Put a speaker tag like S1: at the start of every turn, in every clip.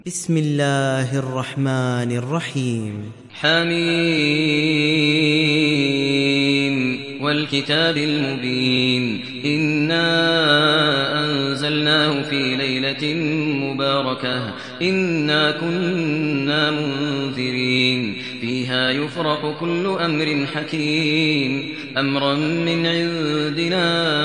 S1: بسم الله الرحمن الرحيم.
S2: حميم والكتاب المبين إنا أنزلناه في ليلة مباركة إنا كنا منذرين فيها يفرق كل أمر حكيم أمرا من عندنا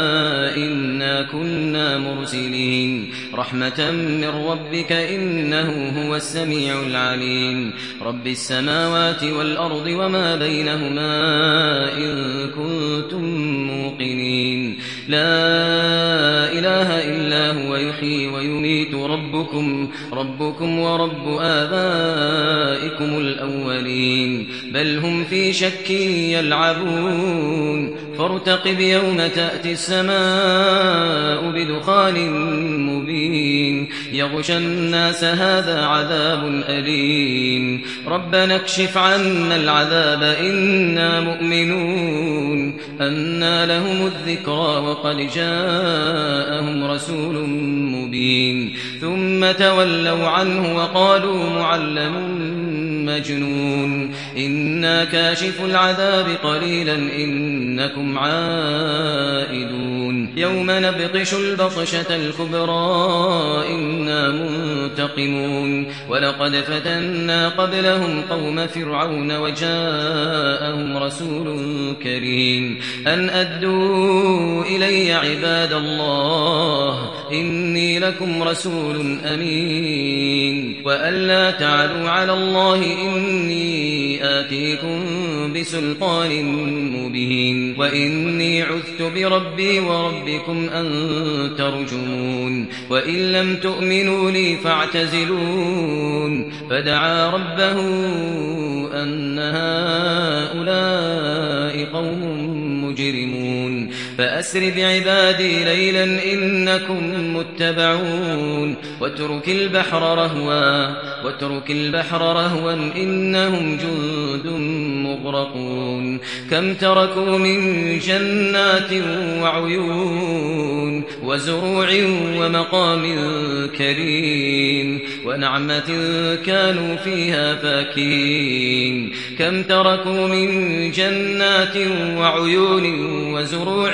S2: إنا كنا مرسلين رحمة من ربك إنه هو السميع العليم رب السماوات والأرض وما بينهما إن كنتم موقنين لا إله إلا هو يحيي ويميت ربكم ورب آبائكم الأولين بل هم في شك يلعبون فارتقب يوم تأتي السماء بدخان مبين يغشى الناس هذا عذاب أليم ربنا اكشف عنا العذاب إنا مؤمنون أنى لهم الذكرى وقد جاءهم رسول مبين ثم تولوا عنه وقالوا معلم مجنون إنا كاشف العذاب قليلا إنكم عائدون يوم نبطش البطشة الكبرى إنا منتقمون ولقد فتنا قبلهم قوم فرعون وجاءهم رسول كريم أن أدوا إلي عباد الله إني لكم رسول أمين وأن لا تعلوا على الله إني آتيكم بسلطان مبين وإني عذت بربي وربكم أن ترجمون وإن لم تؤمنوا لي فاعتزلون فدعا ربه أن هؤلاء قوم مجرمون فأسر بعبادي ليلا إنكم متبعون واترك البحر رهوا إنهم جند مغرقون كم تركوا من جنات وعيون وزروع ومقام كريم ونعمة كانوا فيها فاكهين كم تركوا من جنات وعيون وزروع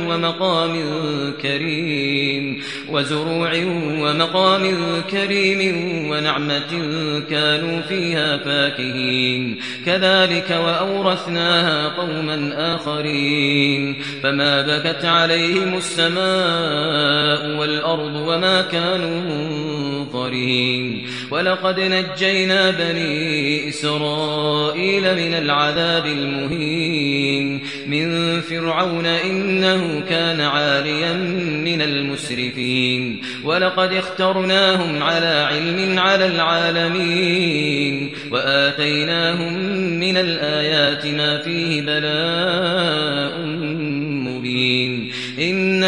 S2: ومقام كريم ونعمة كانوا فيها فاكهين كذلك وأورثناها قوما آخرين فما بكت عليهم السماء والأرض وما كانوا منظرين ولقد نجينا بني إسرائيل من العذاب المهين من فرعون إنه كان عاليا من المسرفين ولقد اخترناهم على علم على العالمين وآتيناهم من الآيات ما فيه بلاء مبين إن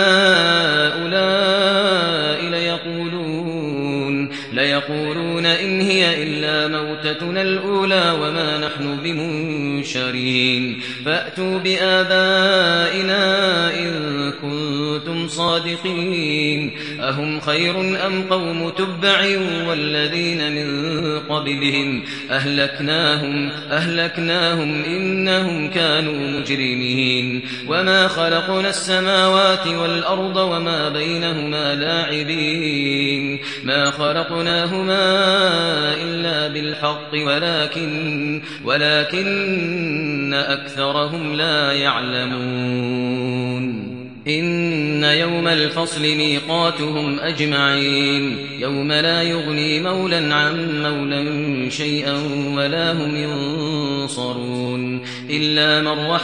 S2: هؤلاء ليقولون إن هي إلا موتتنا الأولى وما نحن بمنشرين فأتوا بآبائنا إن كنتم صادقين أهم خير أم قوم تبع والذين من قبلهم أهلكناهم إنهم كانوا مجرمين وما خلقنا السماوات والأرض وما بينهما لاعبين ما خلقناهما إلا بالحق ولكن أكثرهم لا يعلمون إن يوم الفصل ميقاتهم أجمعين يوم لا يغني مولى عن مولى شيئا ولا هم ينصرون إلا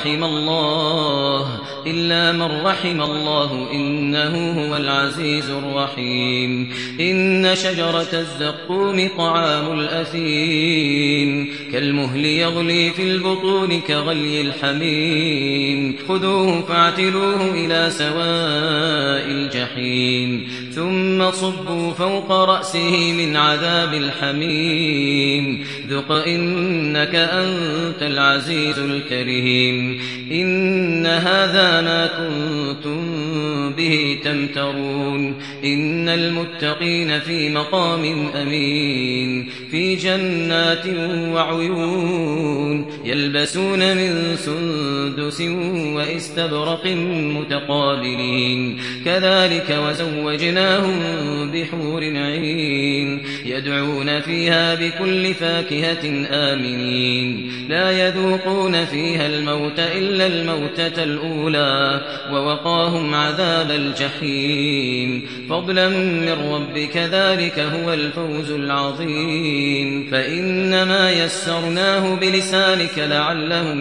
S2: من رحم الله إنه هو العزيز الرحيم إن شجرة الزقوم طعام الأثيم كالمهل يغلي في البطون كغلي الحميم خذوه فاعتلوه إلى سواء الجحيم ثم صبوا فوق رأسه من عذاب الحميم ذق إنك أنت العزيز الكريم إن هذا ما كنتم به تمترون إن المتقين في مقام أمين في جنات وعيون يلبسون من سندس وإستبرق متقابلين كذلك وزوجناهم بحور عين يدعون فيها بكل فاكهة آمنين لا يذوقون فيها الموت إلا الموتة الأولى ووقاهم عذاب الجحيم فضلا من ربك ذلك هو الفوز العظيم فإنما يسرناه بلسانك لعلهم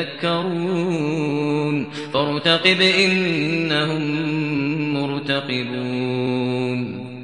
S2: يتذكرون فارتقب إنهم مرتقبون